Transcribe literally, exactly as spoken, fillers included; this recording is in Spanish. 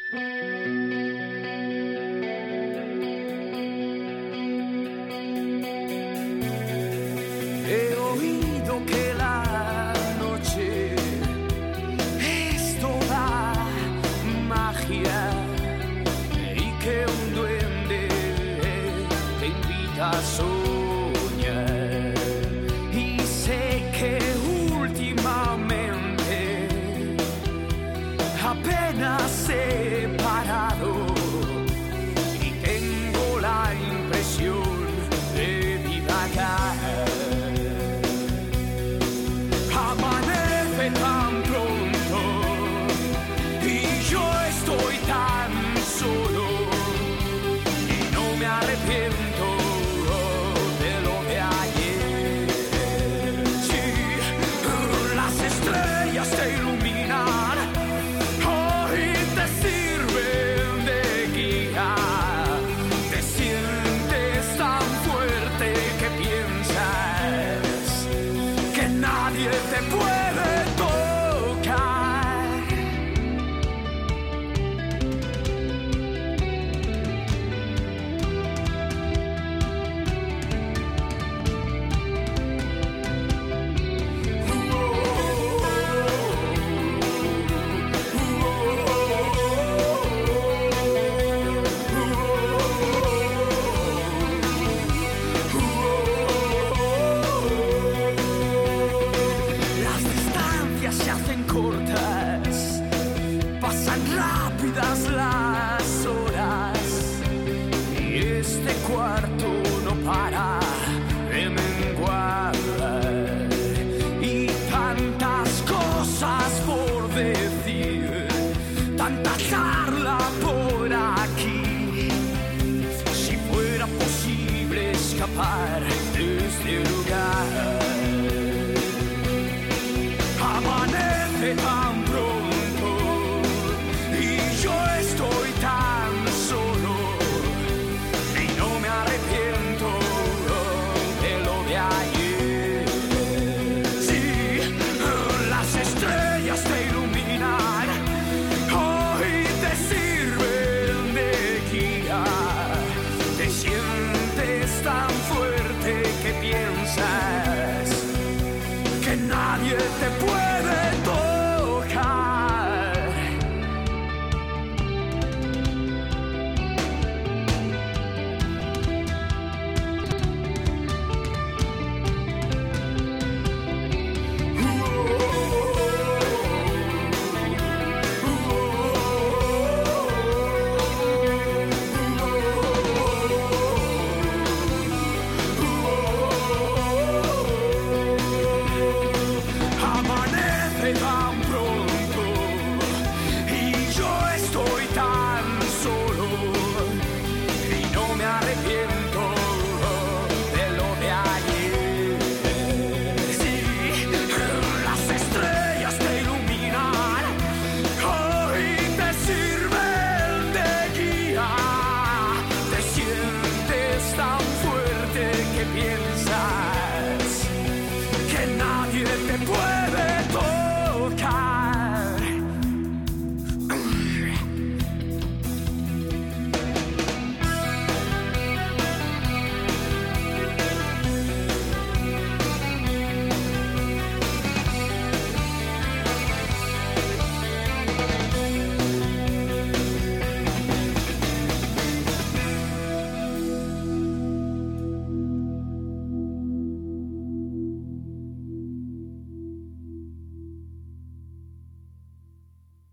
He oído que la noche es toda magia y que un duende te invita a soñar. Y sé que últimamente apenas he parado y tengo la impresión de divagar. Amanece tan pronto y yo estoy tan solo y no me arrepiento de lo de ayer. Sí, las estrellas te iluminan, hoy te sirven de guía. Te sientes tan fuerte que piensas que nadie te puede tocar. Las distancias se hacen cortas, pasan rápidas las horas y este cuarto no para de menguar. Y tantas cosas por decir, tanta charla por aquí. Si fuera posible escapar desde el